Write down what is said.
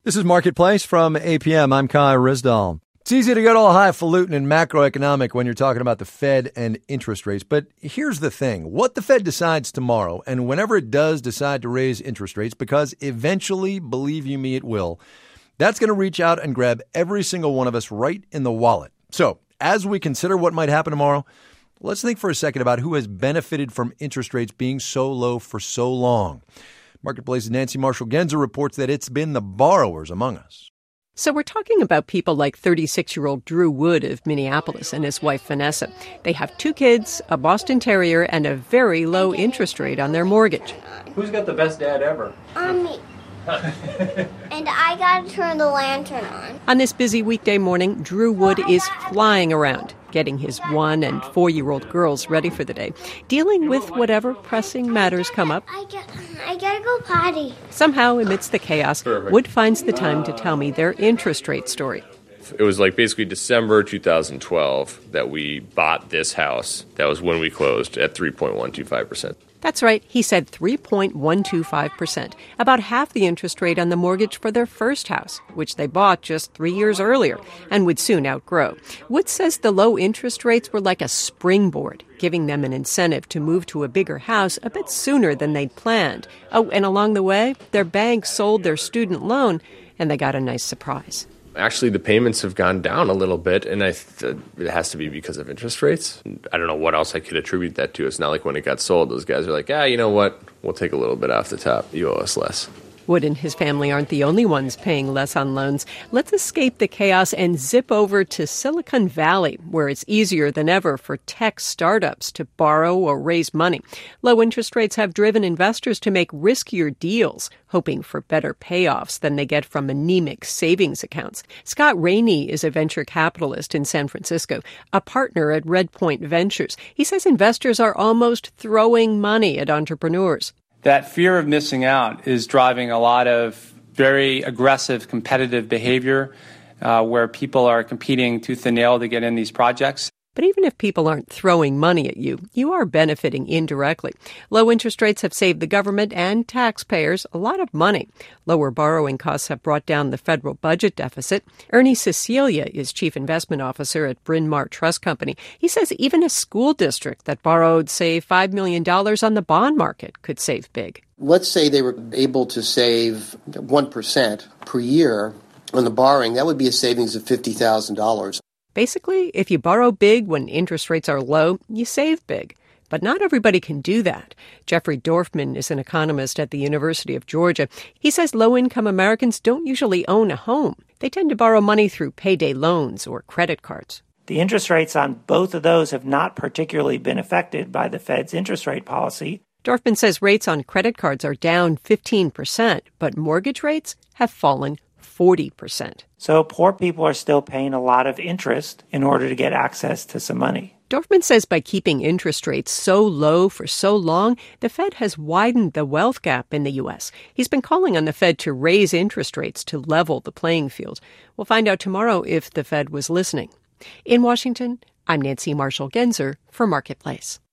This is Marketplace from APM. I'm Kai Rizdal. It's easy to get all highfalutin and macroeconomic when you're talking about the Fed and interest rates. But here's the thing. What the Fed decides tomorrow, and whenever it does decide to raise interest rates, because eventually, believe you me, it will, that's going to reach out and grab every single one of us right in the wallet. So as we consider what might happen tomorrow, let's think for a second about who has benefited from interest rates being so low for so long. Marketplace's Nancy Marshall-Genzer reports that it's been the borrowers among us. So we're talking about people like 36-year-old Drew Wood of Minneapolis and his wife Vanessa. They have 2 kids, a Boston Terrier, and a very low interest rate on their mortgage. Who's got the best dad ever? Me. And I gotta turn the lantern on. On this busy weekday morning, Drew Wood is flying around, getting his 1- and 4-year-old girls ready for the day, dealing with whatever pressing matters come up. I gotta go potty. Somehow, amidst the chaos, Wood finds the time to tell me their interest rate story. It was like basically December 2012 that we bought this house. That was when we closed at 3.125%. That's right, he said 3.125%, about half the interest rate on the mortgage for their first house, which they bought just 3 years earlier and would soon outgrow. Wood says the low interest rates were like a springboard, giving them an incentive to move to a bigger house a bit sooner than they'd planned. Oh, and along the way, their bank sold their student loan, and they got a nice surprise. Actually, the payments have gone down a little bit, and it has to be because of interest rates. I don't know what else I could attribute that to. It's not like when it got sold, those guys are like, you know what? We'll take a little bit off the top. You owe us less. Wood and his family aren't the only ones paying less on loans. Let's escape the chaos and zip over to Silicon Valley, where it's easier than ever for tech startups to borrow or raise money. Low interest rates have driven investors to make riskier deals, hoping for better payoffs than they get from anemic savings accounts. Scott Rainey is a venture capitalist in San Francisco, a partner at Redpoint Ventures. He says investors are almost throwing money at entrepreneurs. That fear of missing out is driving a lot of very aggressive competitive behavior where people are competing tooth and nail to get in these projects. But even if people aren't throwing money at you, you are benefiting indirectly. Low interest rates have saved the government and taxpayers a lot of money. Lower borrowing costs have brought down the federal budget deficit. Ernie Cecilia is chief investment officer at Bryn Mawr Trust Company. He says even a school district that borrowed, say, $5 million on the bond market could save big. Let's say they were able to save 1% per year on the borrowing. That would be a savings of $50,000. Basically, if you borrow big when interest rates are low, you save big. But not everybody can do that. Jeffrey Dorfman is an economist at the University of Georgia. He says low-income Americans don't usually own a home. They tend to borrow money through payday loans or credit cards. The interest rates on both of those have not particularly been affected by the Fed's interest rate policy. Dorfman says rates on credit cards are down 15%, but mortgage rates have fallen 40%. So poor people are still paying a lot of interest in order to get access to some money. Dorfman says by keeping interest rates so low for so long, the Fed has widened the wealth gap in the U.S. He's been calling on the Fed to raise interest rates to level the playing field. We'll find out tomorrow if the Fed was listening. In Washington, I'm Nancy Marshall-Genzer for Marketplace.